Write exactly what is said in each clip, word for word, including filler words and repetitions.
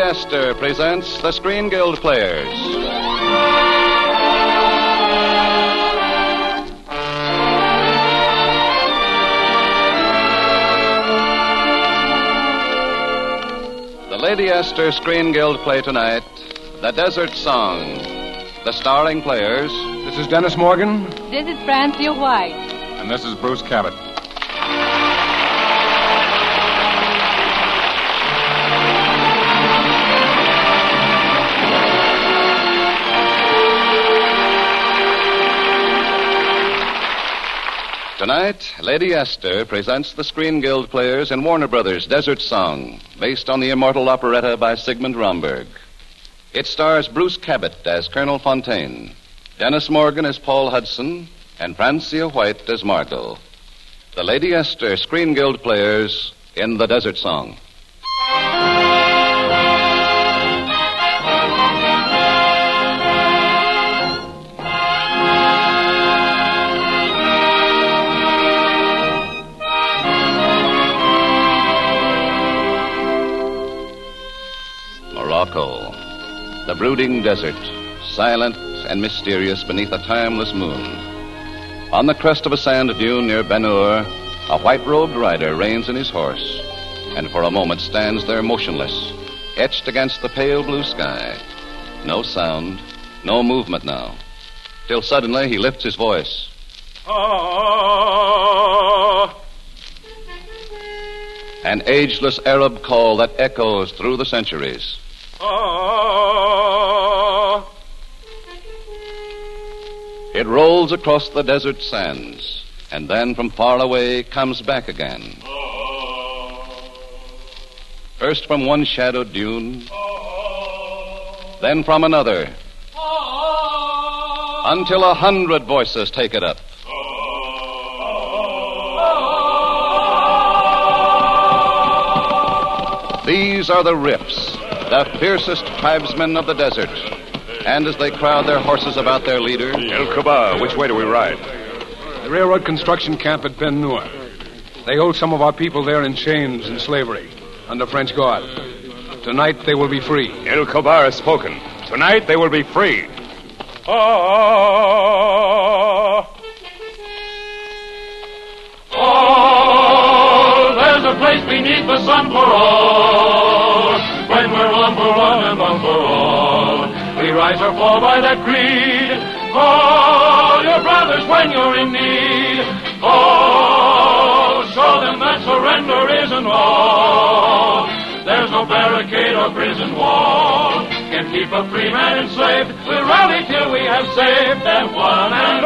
Astor presents the Screen Guild Players. The Lady Astor Screen Guild play tonight, The Desert Song. The starring players... This is Dennis Morgan. This is Francia White. And this is Bruce Cabot. Tonight, Lady Astor presents the Screen Guild Players in Warner Brothers' Desert Song, based on the immortal operetta by Sigmund Romberg. It stars Bruce Cabot as Colonel Fontaine, Dennis Morgan as Paul Hudson, and Francia White as Margot. The Lady Astor Screen Guild Players in the Desert Song. Morocco, the brooding desert, silent and mysterious beneath a timeless moon. On the crest of a sand dune near Ben-Hur, a white-robed rider reins in his horse, and for a moment stands there motionless, etched against the pale blue sky. No sound, no movement now, till suddenly he lifts his voice. Ah! An ageless Arab call that echoes through the centuries. Ah! It rolls across the desert sands, and then from far away comes back again. First from one shadowed dune, then from another, until a hundred voices take it up. These are the Riffs, the fiercest tribesmen of the desert. And as they crowd their horses about their leader... El Kabar, which way do we ride? The railroad construction camp at Ben-Hur. They hold some of our people there in chains and slavery, under French guard. Tonight they will be free. El Kabar has spoken. Tonight they will be free. Ah! Oh, there's a place beneath the sun for all. When we're one for one and one for all, we rise or fall by that creed. Call your brothers when you're in need. Oh, show them that surrender isn't all. There's no barricade or prison wall can keep a free man enslaved. We'll rally till we have saved them one and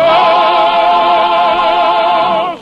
all.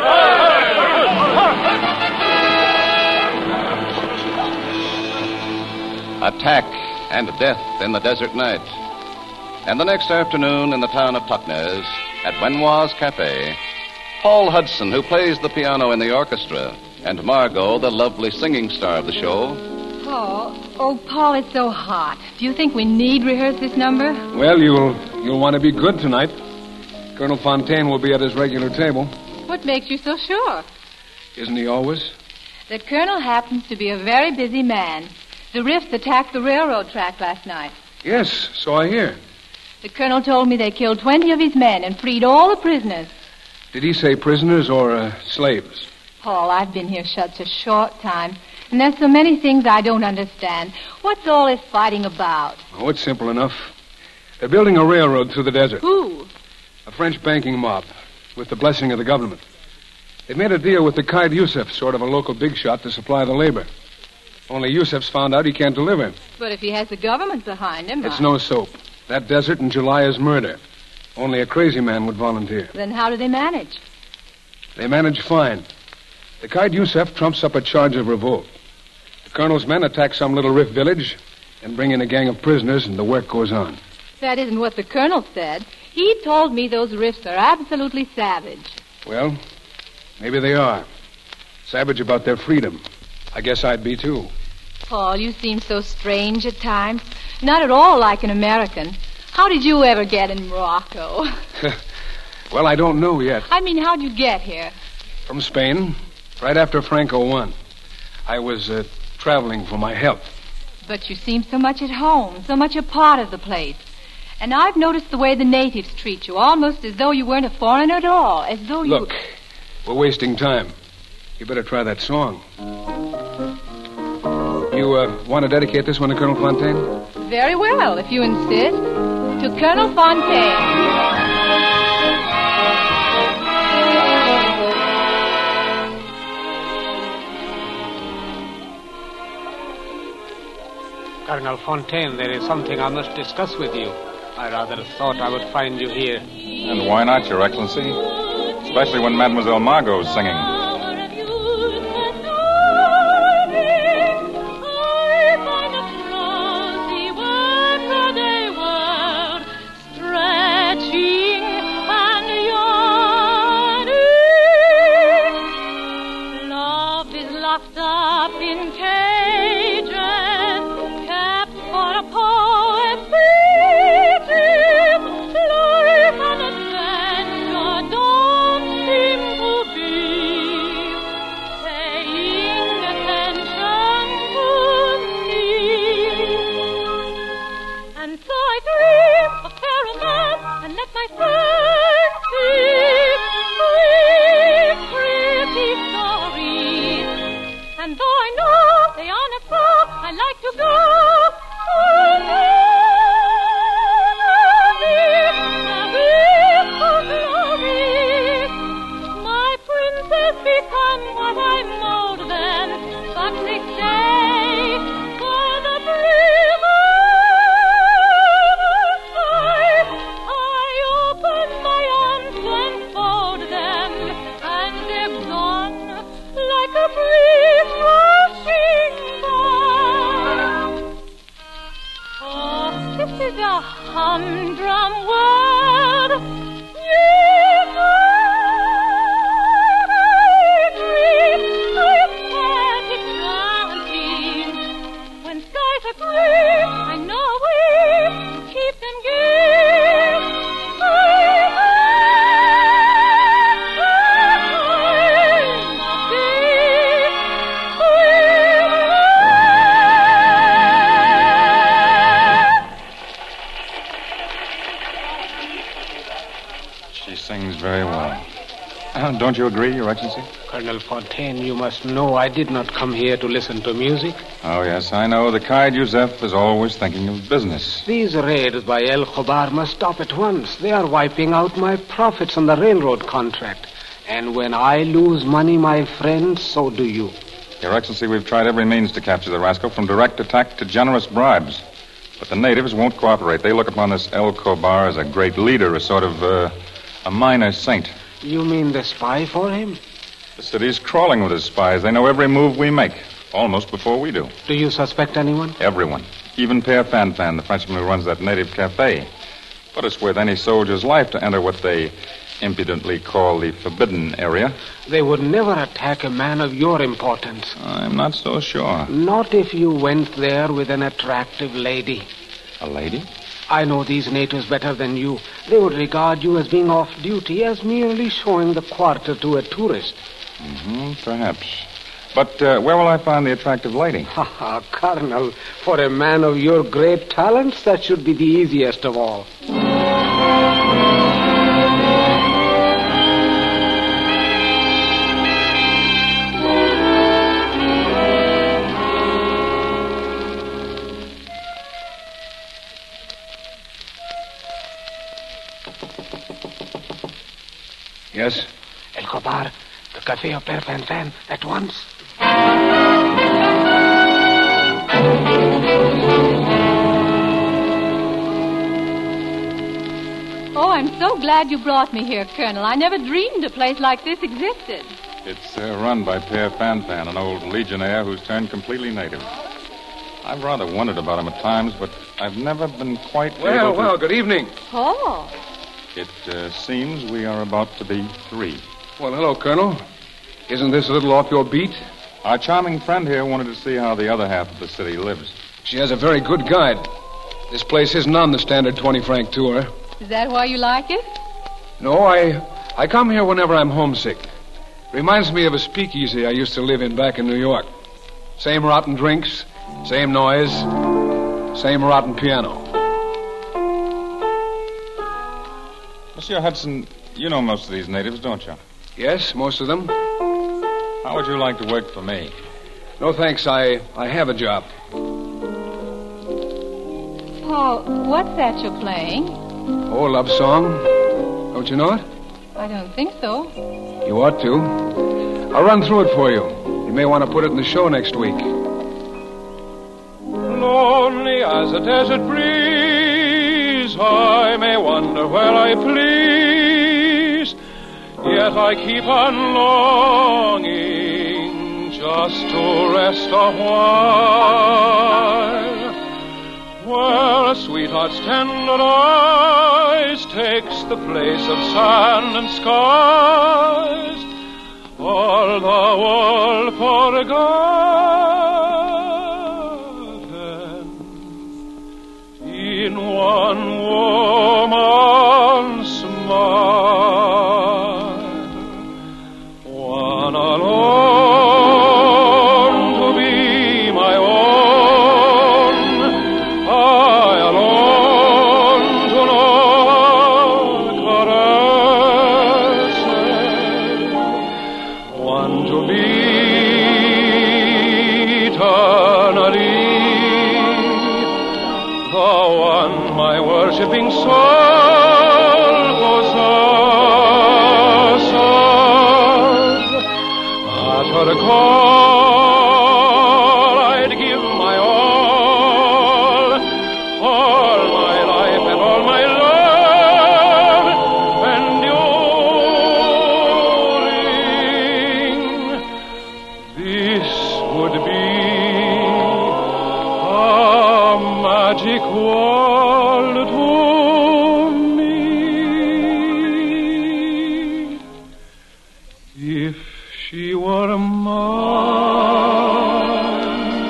Attack and death in the desert night. And the next afternoon in the town of Totnes, at Benoit's Cafe, Paul Hudson, who plays the piano in the orchestra, and Margot, the lovely singing star of the show. Paul, oh, Paul, it's so hot. Do you think we need rehearse this number? Well, you'll you'll want to be good tonight. Colonel Fontaine will be at his regular table. What makes you so sure? Isn't he always? The Colonel happens to be a very busy man. The Riffs attacked the railroad track last night. Yes, so I hear. The Colonel told me they killed twenty of his men and freed all the prisoners. Did he say prisoners or uh, slaves? Paul, I've been here such a short time, and there's so many things I don't understand. What's all this fighting about? Oh, it's simple enough. They're building a railroad through the desert. Who? A French banking mob, with the blessing of the government. They've made a deal with the Qaid Youssef, sort of a local big shot, to supply the labor. Only Youssef's found out he can't deliver. But if he has the government behind him... It's I... no soap. That desert in July is murder. Only a crazy man would volunteer. Then how do they manage? They manage fine. The Qaid Youssef trumps up a charge of revolt. The colonel's men attack some little Riff village and bring in a gang of prisoners, and the work goes on. That isn't what the Colonel said. He told me those Riffs are absolutely savage. Well, maybe they are. Savage about their freedom. I guess I'd be, too. Paul, you seem so strange at times. Not at all like an American. How did you ever get in Morocco? Well, I don't know yet. I mean, how'd you get here? From Spain, right after Franco won. I was uh, traveling for my health. But you seem so much at home, so much a part of the place. And I've noticed the way the natives treat you, almost as though you weren't a foreigner at all, as though you... Look, we're wasting time. You better try that song. You uh, want to dedicate this one to Colonel Fontaine? Very well, if you insist. To Colonel Fontaine. Colonel Fontaine, there is something I must discuss with you. I rather thought I would find you here. And why not, Your Excellency? Especially when Mademoiselle Margot's singing. Don't you agree, Your Excellency? Colonel Fontaine, you must know I did not come here to listen to music. Oh, yes, I know. The Qaid Yousef is always thinking of business. These raids by El Khobar must stop at once. They are wiping out my profits on the railroad contract. And when I lose money, my friend, so do you. Your Excellency, we've tried every means to capture the rascal, from direct attack to generous bribes. But the natives won't cooperate. They look upon this El Khobar as a great leader, a sort of, uh, a minor saint. You mean the spy for him? The city's crawling with his spies. They know every move we make, almost before we do. Do you suspect anyone? Everyone. Even Père Fanfan, the Frenchman who runs that native cafe. But it's worth any soldier's life to enter what they impudently call the forbidden area. They would never attack a man of your importance. I'm not so sure. Not if you went there with an attractive lady. A lady? I know these natives better than you. They would regard you as being off duty, as merely showing the quarter to a tourist. Mm-hmm, perhaps. But uh, where will I find the attractive lady? Ha ha, Colonel, for a man of your great talents, that should be the easiest of all. Yes? El Khobar, the Café of Père Fanfan, at once. Oh, I'm so glad you brought me here, Colonel. I never dreamed a place like this existed. It's uh, run by Père Fanfan, an old legionnaire who's turned completely native. I've rather wondered about him at times, but I've never been quite well, able to... Well, good evening. Oh. It uh, seems we are about to be three. Well, hello, Colonel. Isn't this a little off your beat? Our charming friend here wanted to see how the other half of the city lives. She has a very good guide. This place isn't on the standard twenty-franc tour. Is that why you like it? No, I I come here whenever I'm homesick. Reminds me of a speakeasy I used to live in back in New York. Same rotten drinks, Same noise. Same rotten piano. Monsieur Hudson, you know most of these natives, don't you? Yes, most of them. How would you like to work for me? No, thanks. I, I have a job. Paul, what's that you're playing? Oh, a love song. Don't you know it? I don't think so. You ought to. I'll run through it for you. You may want to put it in the show next week. Lonely as a desert breeze, I may wander where I please, yet I keep on longing just to rest a while, where a sweetheart's tender eyes takes the place of sand and skies, all the world forgotten in one woman's smile, one alone to be my own, I alone to know caresses, one to be eternally, the one my worshipping soul possesses. At her call I'd give my all, all my life and all my love enduring. This would be a magic world to me if she were mine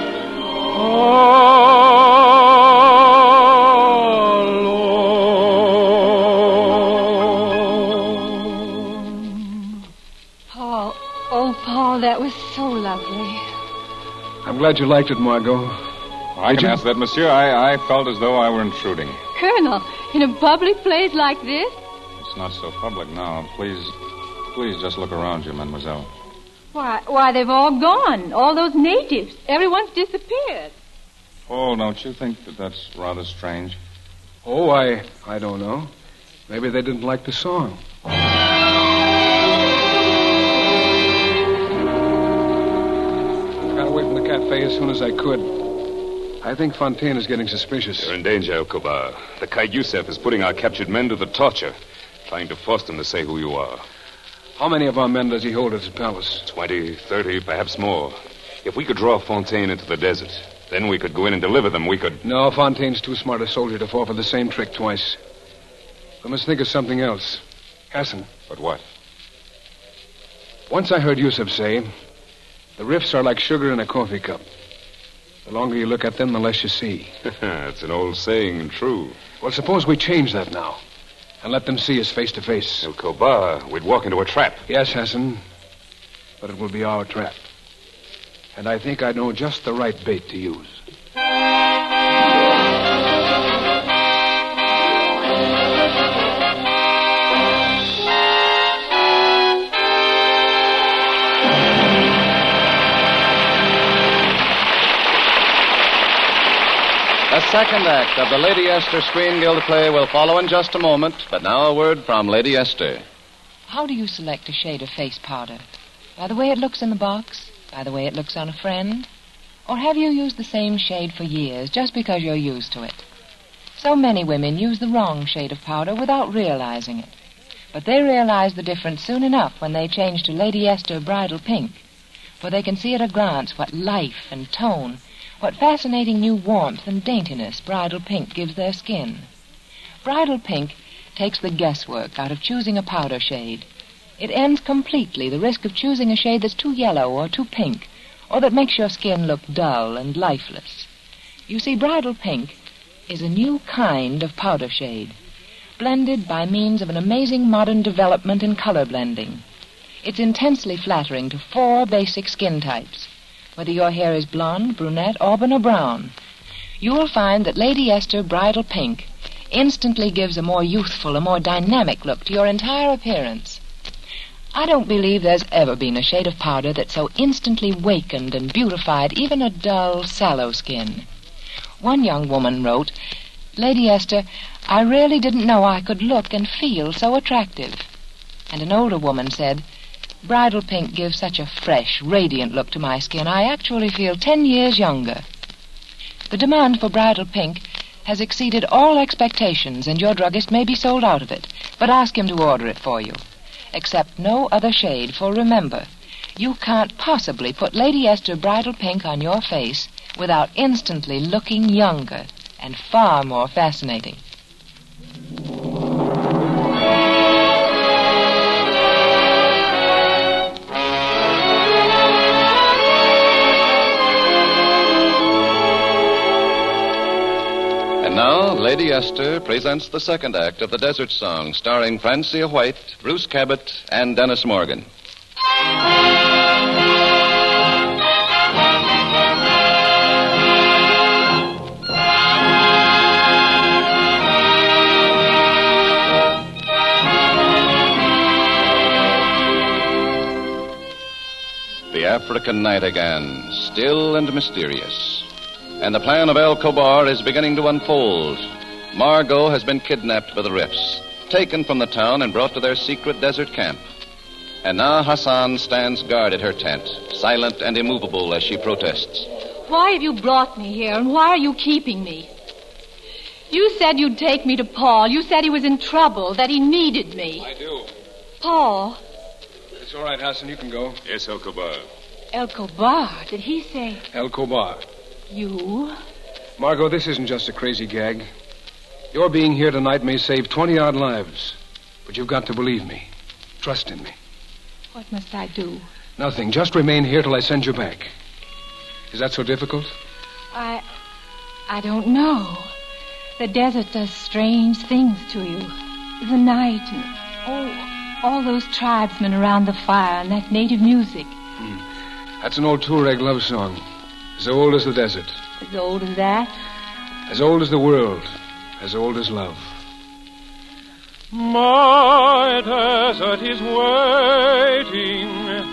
alone. Paul, oh, Paul, that was so lovely. I'm glad you liked it, Margot. I Did can you? answer that, monsieur. I, I felt as though I were intruding. Colonel, in a public place like this? It's not so public now. Please, please just look around you, mademoiselle. Why, why, they've all gone. All those natives. Everyone's disappeared. Oh, don't you think that that's rather strange? Oh, I, I don't know. Maybe they didn't like the song. Got away from the cafe as soon as I could. I think Fontaine is getting suspicious. You're in danger, El Kobar. The Qaid Youssef is putting our captured men to the torture, trying to force them to say who you are. How many of our men does he hold at his palace? Twenty, thirty, perhaps more. If we could draw Fontaine into the desert, then we could go in and deliver them. We could... No, Fontaine's too smart a soldier to fall for the same trick twice. We must think of something else. Hassan, But what? once I heard Yusuf say, the rifts are like sugar in a coffee cup. The longer you look at them, the less you see. It's an old saying and true. Well, suppose we change that now and let them see us face to face. El Kobar, we'd walk into a trap. Yes, Hassan, but it will be our trap. And I think I know just the right bait to use. The second act of the Lady Esther Screen Guild play will follow in just a moment, but now a word from Lady Esther. How do you select a shade of face powder? By the way it looks in the box? By the way it looks on a friend? Or have you used the same shade for years just because you're used to it? So many women use the wrong shade of powder without realizing it. But they realize the difference soon enough when they change to Lady Esther Bridal Pink. For they can see at a glance what life and tone, what fascinating new warmth and daintiness Bridal Pink gives their skin. Bridal Pink takes the guesswork out of choosing a powder shade. It ends completely the risk of choosing a shade that's too yellow or too pink, or that makes your skin look dull and lifeless. You see, Bridal Pink is a new kind of powder shade, blended by means of an amazing modern development in color blending. It's intensely flattering to four basic skin types: whether your hair is blonde, brunette, auburn, or brown. You will find that Lady Esther Bridal Pink instantly gives a more youthful, a more dynamic look to your entire appearance. I don't believe there's ever been a shade of powder that so instantly wakened and beautified even a dull, sallow skin. One young woman wrote, "Lady Esther, I really didn't know I could look and feel so attractive." And an older woman said, "Bridal Pink gives such a fresh, radiant look to my skin, I actually feel ten years younger." The demand for Bridal Pink has exceeded all expectations, and your druggist may be sold out of it, but ask him to order it for you. Accept no other shade, for remember, you can't possibly put Lady Esther Bridal Pink on your face without instantly looking younger and far more fascinating. And now, Lady Esther presents the second act of the Desert Song, starring Francia White, Bruce Cabot, and Dennis Morgan. The African night again, still and mysterious. And the plan of El Kobar is beginning to unfold. Margot has been kidnapped by the Riffs, taken from the town and brought to their secret desert camp. And now Hassan stands guard at her tent, silent and immovable as she protests. Why have you brought me here, and why are you keeping me? You said you'd take me to Paul. You said he was in trouble, that he needed me. I do. Paul? It's all right, Hassan. You can go. Yes, El Kobar. El Kobar? Did he say... El Kobar. You? Margot, this isn't just a crazy gag. Your being here tonight may save twenty-odd lives. But you've got to believe me. Trust in me. What must I do? Nothing. Just remain here till I send you back. Is that so difficult? I... I don't know. The desert does strange things to you. The night and... Oh, all those tribesmen around the fire and that native music. Hmm. That's an old Tuareg love song. As old as the desert. As old as that? As old as the world. As old as love. My desert is waiting.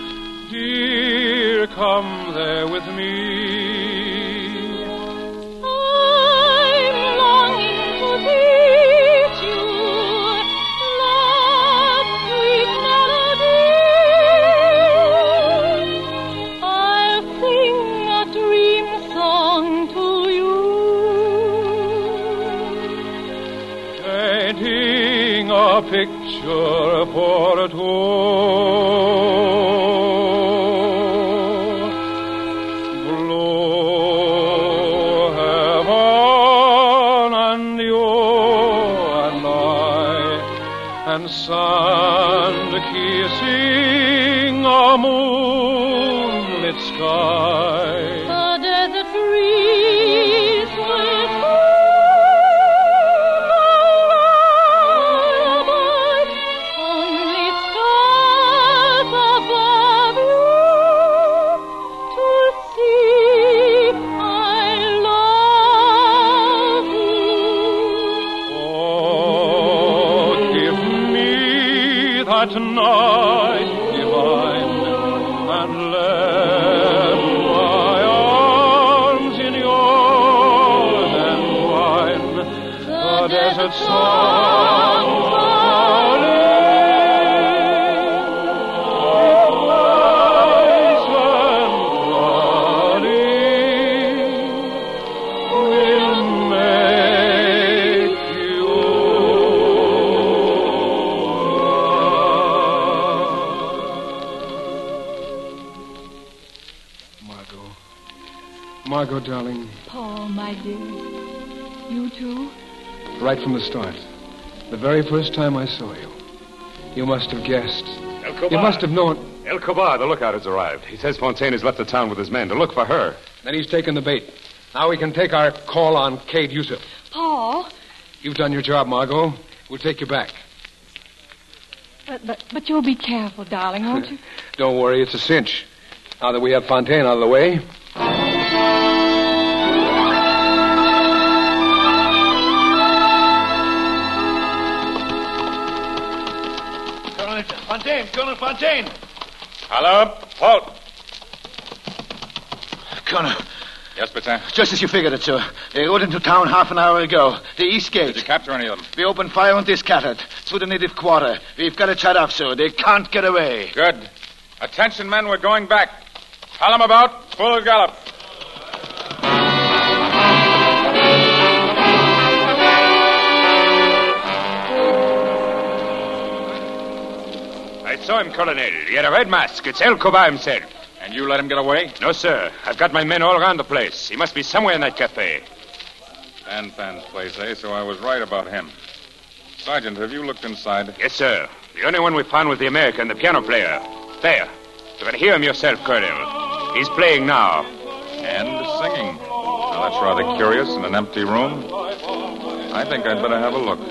Dear, come there with me. I'm longing to teach you love's sweet melody. I'll sing a dream song to you. Painting a picture for a tour. Blue heaven and you and I, and sand kissing a moonlit sky. The desert breeze will Night divine, and lend my arms in yours and wine the desert song falling, nice and flooding will make you. Margot, darling. Paul, my dear. You too? Right from the start. The very first time I saw you. You must have guessed. El Kobar. You must have known. El Kobar, the lookout has arrived. He says Fontaine has left the town with his men to look for her. Then he's taken the bait. Now we can take our call on Cade Yusuf. Paul? You've done your job, Margot. We'll take you back. But, but, but you'll be careful, darling, won't you? Don't worry, it's a cinch. Now that we have Fontaine out of the way. Colonel Fontaine, Colonel Fontaine. Hello, halt. Colonel. Yes, Batin? Just as you figured it, sir. They rode into town half an hour ago. The east gate. Did you capture any of them? We opened fire on this scattered. Through the native quarter. We've got it shut off, sir. They can't get away. Good. Attention, men. We're going back. Tell them about full gallop. I saw him, Colonel. He had a red mask. It's El Cobar himself. And you let him get away? No, sir. I've got my men all around the place. He must be somewhere in that cafe. Fan Fan's place, eh? So I was right about him. Sergeant, have you looked inside? Yes, sir. The only one we found was the American, the piano player. There. You can hear him yourself, Colonel. He's playing now. And singing. Now, that's rather curious in an empty room. I think I'd better have a look.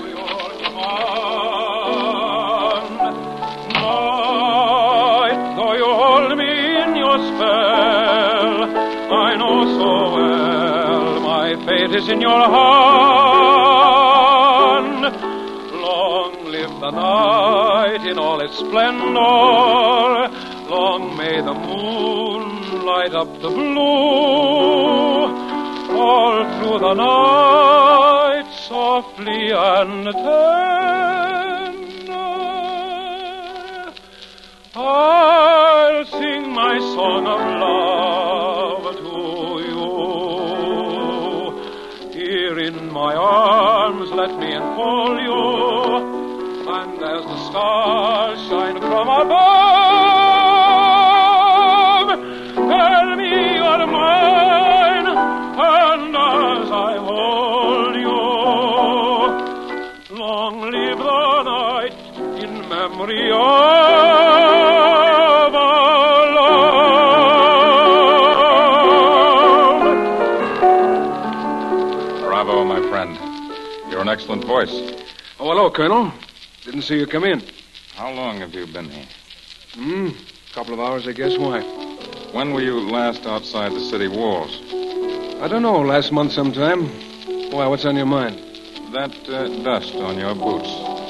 Though you hold me in your spell, I know so well my fate is in your hand. Long live the night in all its splendor. Long may the moon light up the blue. All through the night, softly and tender, I'll sing my song of love to you. Here in my arms, let me enfold you, and as the stars shine from above, tell me you're mine, and as I hold you, long live the night in memory of An excellent voice. Oh, hello, Colonel. Didn't see you come in. How long have you been here? Hmm, a couple of hours, I guess. Why? When were you last outside the city walls? I don't know, last month sometime. Why, what's on your mind? That uh, dust on your boots.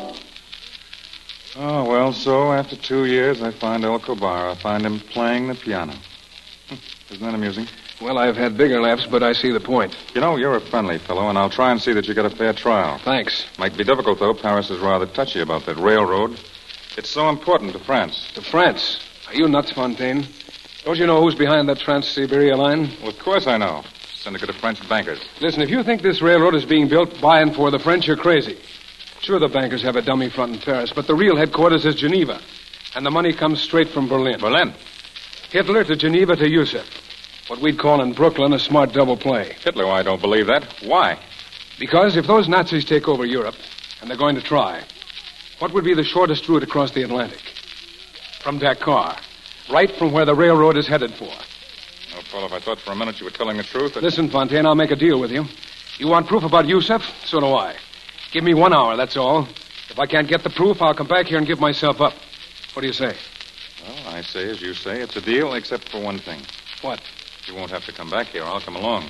Oh, well, so after two years, I find El Cobar. I find him playing the piano. Isn't that amusing? Well, I've had bigger laughs, but I see the point. You know, you're a friendly fellow, and I'll try and see that you get a fair trial. Thanks. Might be difficult, though. Paris is rather touchy about that railroad. It's so important to France. To France? Are you nuts, Fontaine? Don't you know who's behind that Trans-Siberia line? Well, of course I know. Syndicate of French bankers. Listen, if you think this railroad is being built by and for the French, you're crazy. Sure, the bankers have a dummy front in Paris, but the real headquarters is Geneva. And the money comes straight from Berlin. Berlin? Hitler to Geneva to Yusuf. What we'd call in Brooklyn a smart double play. Hitler, I don't believe that. Why? Because if those Nazis take over Europe, and they're going to try, what would be the shortest route across the Atlantic? From Dakar. Right from where the railroad is headed for. Oh, Paul, I thought for a minute you were telling the truth. That... Listen, Fontaine, I'll make a deal with you. You want proof about Yusuf? So do I. Give me one hour, that's all. If I can't get the proof, I'll come back here and give myself up. What do you say? Well, I say as you say. It's a deal, except for one thing. What? You won't have to come back here. I'll come along.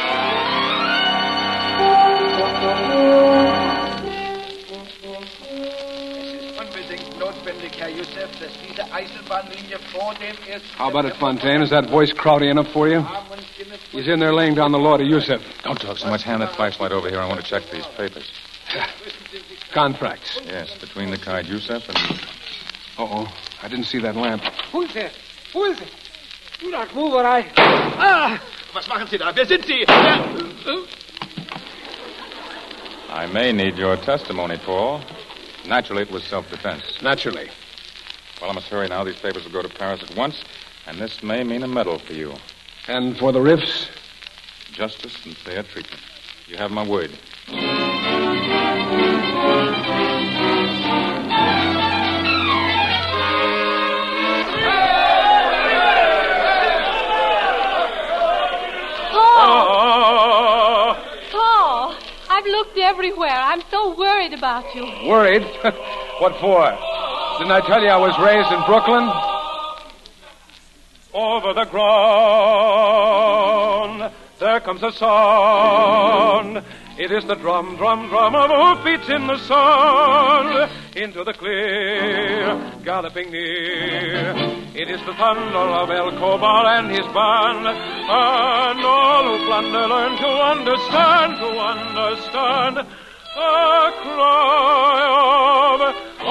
How about it, Fontaine? Is that voice crowdy enough for you? He's in there laying down the law to Yusuf. Don't talk so much. Hand that flashlight over here. I want to check these papers. Contracts. Yes, between the card Yusuf and... Uh-oh. I didn't see that lamp. Who's there? Who is it? Do not move or I... Ah! Was machen Sie da? Wer sind Sie? I may need your testimony, Paul. Naturally, it was self-defense. Naturally. Well, I must hurry now. These papers will go to Paris at once, and this may mean a medal for you. And for the riffs? Justice and fair treatment. You have my word. Paul! Paul! I've looked everywhere. I'm so worried about you. Worried? What for? Didn't I tell you I was raised in Brooklyn? over the ground. There comes a sound. It is the drum, drum, drum of hoofbeats in the sun. Into the clear, galloping near. It is the thunder of El Cobar and his band. And all who plunder learn to understand, to understand. A cry of,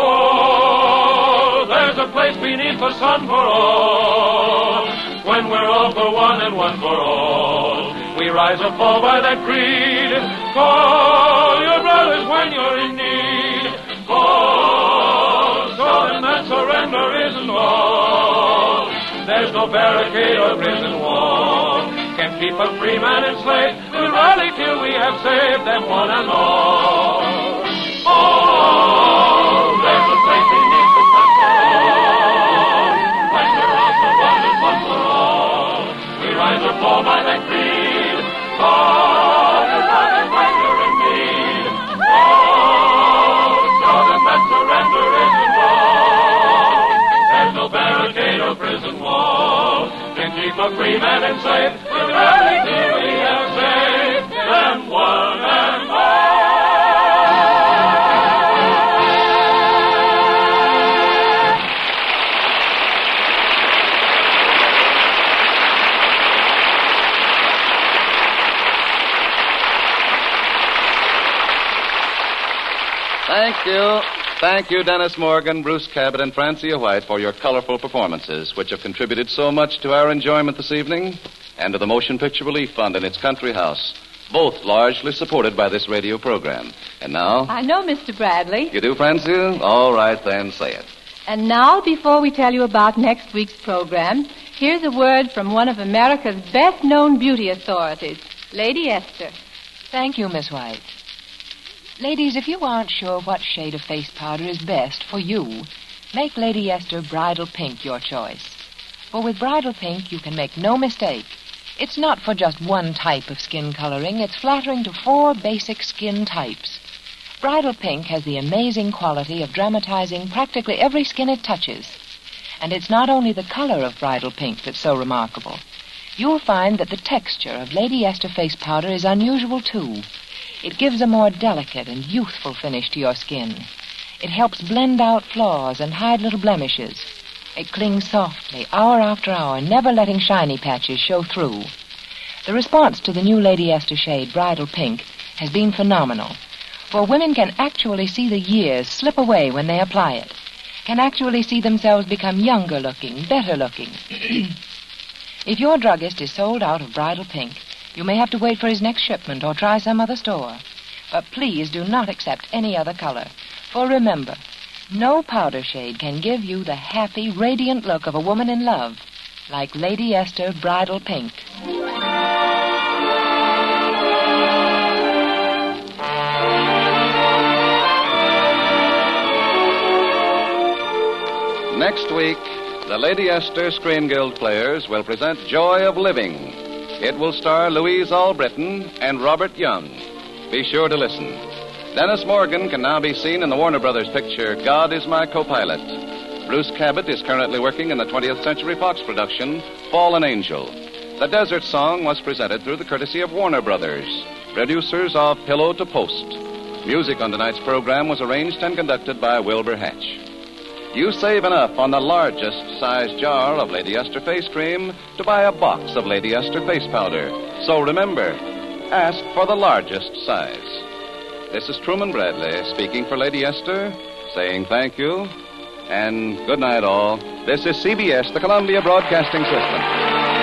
oh, there's a place beneath the sun for all. When we're all for one and one for all, we rise or fall by that creed. Call your brothers when you're in need. Call, so then that surrender isn't all. There's no barricade or prison wall can keep a free man enslaved. We'll rally till we have saved them one and all. Oh, there's a place beneath the sun for all. When we're all for one and one for all, we rise or fall by that creed. Call your brothers when you're in need. Oh, so that that surrender isn't all. There's no barricade or prison wall can keep a free man enslaved. We'll rally till we have saved them one and all. Thank you. Thank you, Dennis Morgan, Bruce Cabot, and Francia White for your colorful performances, which have contributed so much to our enjoyment this evening and to the Motion Picture Relief Fund and its country house, both largely supported by this radio program. And now... I know, Mister Bradley. You do, Francia? All right, then, say it. And now, before we tell you about next week's program, here's a word from one of America's best-known beauty authorities, Lady Esther. Thank you, Miss White. Ladies, if you aren't sure what shade of face powder is best for you, make Lady Esther Bridal Pink your choice. For with Bridal Pink, you can make no mistake. It's not for just one type of skin coloring. It's flattering to four basic skin types. Bridal Pink has the amazing quality of dramatizing practically every skin it touches. And it's not only the color of Bridal Pink that's so remarkable. You'll find that the texture of Lady Esther face powder is unusual, too. It gives a more delicate and youthful finish to your skin. It helps blend out flaws and hide little blemishes. It clings softly, hour after hour, never letting shiny patches show through. The response to the new Lady Esther shade, Bridal Pink, has been phenomenal. For women can actually see the years slip away when they apply it, can actually see themselves become younger looking, better looking. If your druggist is sold out of Bridal Pink, you may have to wait for his next shipment or try some other store. But please do not accept any other color. For remember, no powder shade can give you the happy, radiant look of a woman in love like Lady Esther Bridal Pink. Next week, the Lady Esther Screen Guild players will present Joy of Living. It will star Louise Albritton and Robert Young. Be sure to listen. Dennis Morgan can now be seen in the Warner Brothers picture God Is My Co-Pilot. Bruce Cabot is currently working in the twentieth Century Fox production Fallen Angel. The Desert Song was presented through the courtesy of Warner Brothers, producers of Pillow to Post. Music on tonight's program was arranged and conducted by Wilbur Hatch. You save enough on the largest size jar of Lady Esther face cream to buy a box of Lady Esther face powder. So remember, ask for the largest size. This is Truman Bradley speaking for Lady Esther, saying thank you and good night all. This is C B S, the Columbia Broadcasting System.